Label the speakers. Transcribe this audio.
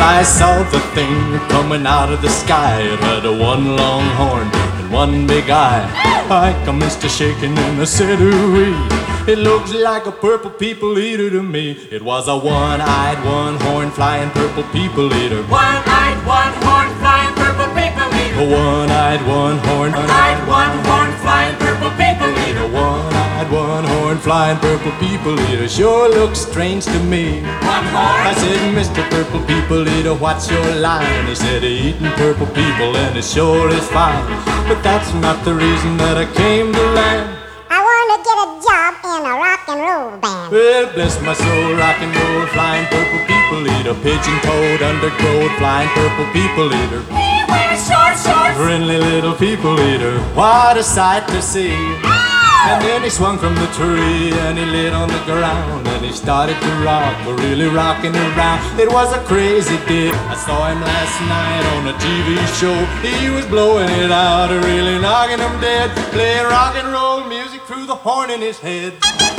Speaker 1: I saw the thing coming out of the sky. It had a one long horn and one big eye. I commenced to shaking and I said, ooh-wee, it looks like a purple people eater to me. It was a one-eyed, one-horn flying purple people eater.
Speaker 2: One-eyed, one-horn flying purple people eater.
Speaker 1: A one-eyed, one-horn,
Speaker 2: One-eyed, one-horn flying purple people eater.
Speaker 1: one-eyed, one-horn flying purple people eater. Sure looks strange to me.
Speaker 2: One horn.
Speaker 1: I said, Mr. Purple People Eater, what's your line? He said, eating purple people and it sure is fine. But that's not the reason that I came to land.
Speaker 3: I want to get a job in a rock and roll band.
Speaker 1: Well, bless my soul, rock and roll, flying purple people eater. Pigeon-toed, undergrowth, flying purple people eater.
Speaker 2: He wears short shorts.
Speaker 1: Friendly little people eater, what a sight to see. And then he swung from the tree and he lit on the ground and he started to rock, really rocking around. It was a crazy day. I saw him last night on a TV show. He was blowing it out, really knocking him dead, playing rock and roll music through the horn in his head.